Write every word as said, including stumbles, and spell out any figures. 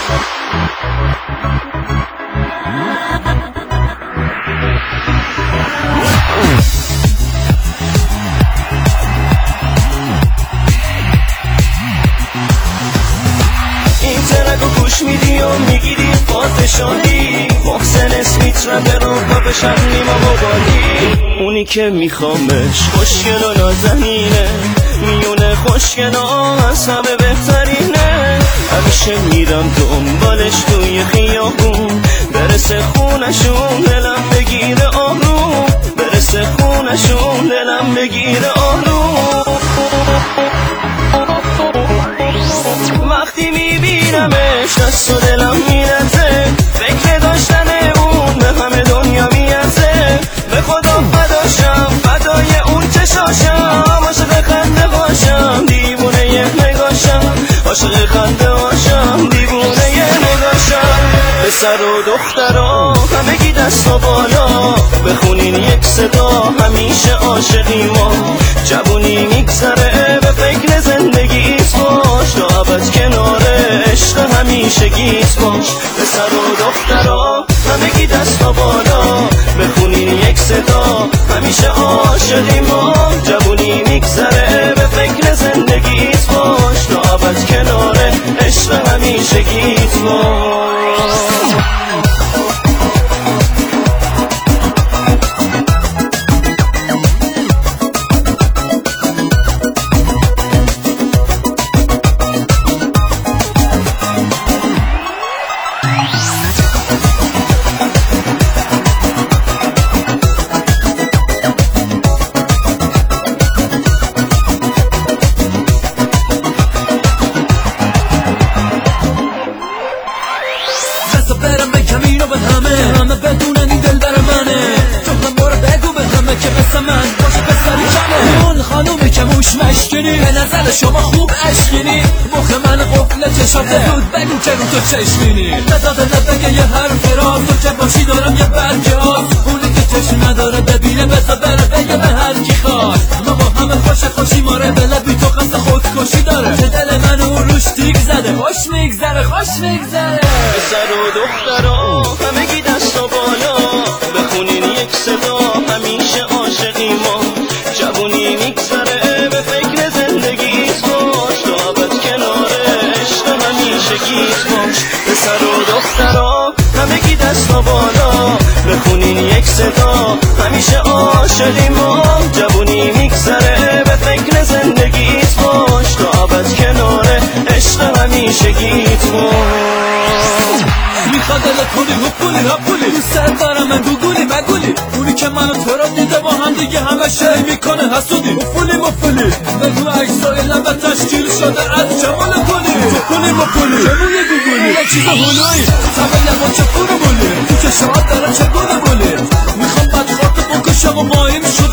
گوش میدی و میگیری پادشاهی محسن اسمیت رپر رو پا بشن نیما مبالی اونی که میخوامش خوشگل و نازنینه میونه خوشگل از همه بهترینه همیشه میرم دنبالش توی خیابون برسه خونشون دلم بگیره آروم برسه خونشون دلم بگیره آروم وقتی میبینمش دست و دلم میرزه فکر داشتن اون به همه دنیا میرزه به خدا فداشم فدای اون چشاشم عاشق خنده باشم دیوونه یه نگاشم عاشق خنده باشم دیوونه یه نگاشم پسر و دخترا همگی دست و بالا بخونین یک صدا همیشه عاشقی ما جوونی میگذره به فکر زندگیت باش تا ابد کنار عشق همیشه گیت باش پسر و دخترا همگی دست و بالا بخونین یک صدا همیشه عاشقی ما جوونی میگذره به فکر زندگیت باش تا ابد کنار عشق همیشه گیت باش برم بگم اینو به همه همه بدونن این دل در منه تو هم برو بگو به همه که مثل من باشه پسری کمه اون خانومی که موش مشکنی به نظر شما خوب عشقینی مخ من قفل چشاته زود بگو که رو تو چشمینی نداده نبگه یه حرف راز تو که باشی دارم یه برگ آز اونی که چشم نداره ببینه بسا بره بگه به هر کی خواست ما با همه خوش خوشی ماره به لبی تو قصد خودکشی داره که دل من اون روش تیک زده خوش میگذره خوش میگذره پسر و دخترا همگی دست و بالا بخونین یک صدا همیشه عاشقی ما جوونی میگذره به فکر زندگیت باش تا ابد کنار عشق همیشه گیت باش پسر و دخترا همگی دست و بالا بخونین یک صدا همیشه عاشقی ما جوونی میگذره به فکر زندگیت باش تا ابد کنار عشق همیشه گیت باش میخواد دل پولی و پولی ها پولی دوست دارم من گوگولی مگولی اونی که منو تو رو دیده با هم دیگه همه شی میکنه حسودی مفولی مفولی بگو عکسای لبه تشکیل شده از جمال پولی تو پولی مفولی جموی گوگولی یه چیز هلوی همه لبا چه پول بولی تو که شاد داره چگونه بولی میخوام بدخواد بکشم و ماهیم شد